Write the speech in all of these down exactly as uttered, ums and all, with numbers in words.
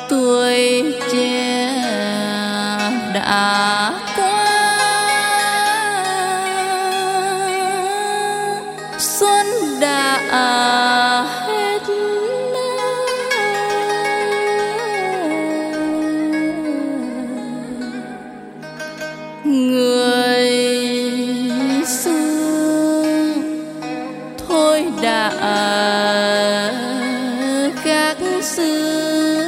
tuổi trẻ đã qua, xuân đã hết. Người xưa thôi đã khác xưa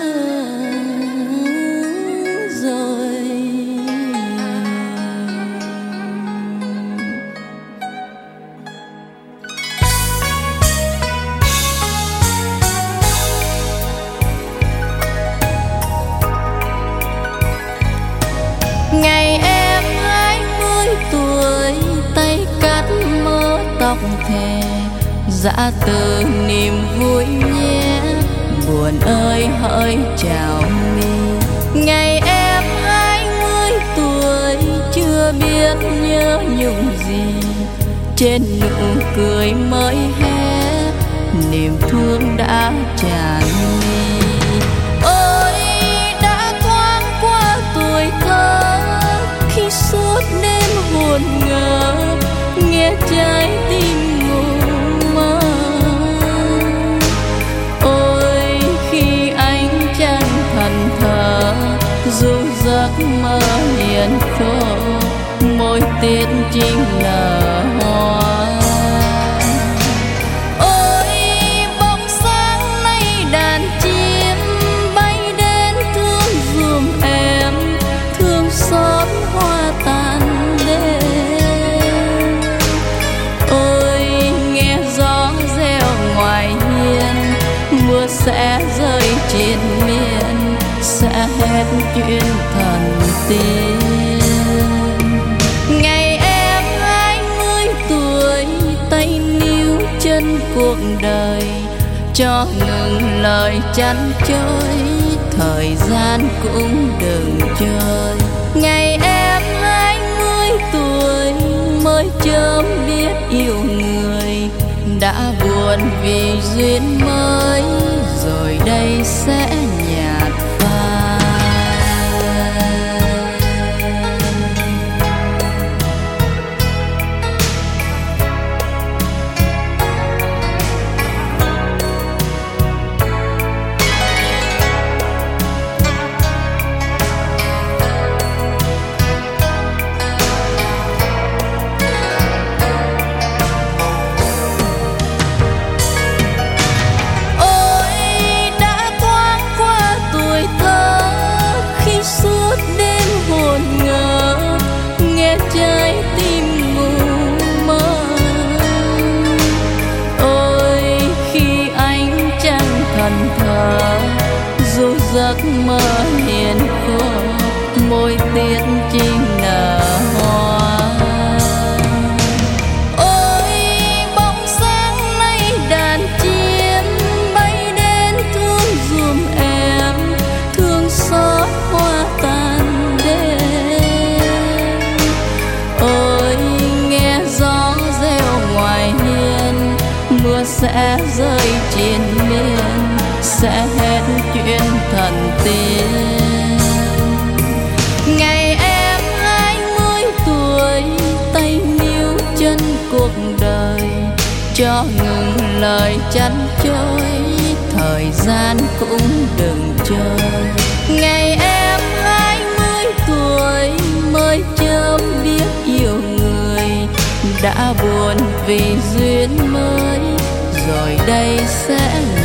rồi. Ngày em hai mươi tuổi, tay cắt mớ tóc thề, dã từ niềm vui nhé, buồn ơi hỡi chào mi. Ngày em hai mươi tuổi, chưa biết nhớ nhung gì, trên nụ cười mới hé, niềm thương đã tràn mi. Ôi đã thoáng qua tuổi thơ, khi suốt đêm buồn ngỡ, nghe trái tim ngủ mơ. Ôi khi ánh trăng thần thờ, dù giấc mơ hiền khô, môi tiết chim nở hoa. Ôi bóng sáng nay đàn chim bay đến thương giùm em, thương xót hoa tàn đêm. Ôi nghe gió reo ngoài hiên, mưa sẽ rơi trên miền, sẽ hết chuyện thần tiên. Ngày em hai mươi tuổi, tay níu chân cuộc đời, cho ngừng lời chăn trôi, thời gian cũng đừng chơi. Ngày em hai mươi tuổi, mới chớm biết yêu người, đã buồn vì duyên mới, rồi đây sẽ nhạt phai. Dù giấc mơ hiền khô, môi tiết chim nở hoa. Ôi bóng sáng nay đàn chim bay đến thương giùm em, thương xót hoa tàn đêm. Ôi nghe gió reo ngoài hiên, mưa sẽ rơi trên miền, sẽ hết chuyện thần tiên. Ngày em hai mươi tuổi, tay níu chân cuộc đời, cho ngừng lời chăn trôi, thời gian cũng đừng chơi. Ngày em hai mươi tuổi, mới chớm biết yêu người, đã buồn vì duyên mới, rồi đây sẽ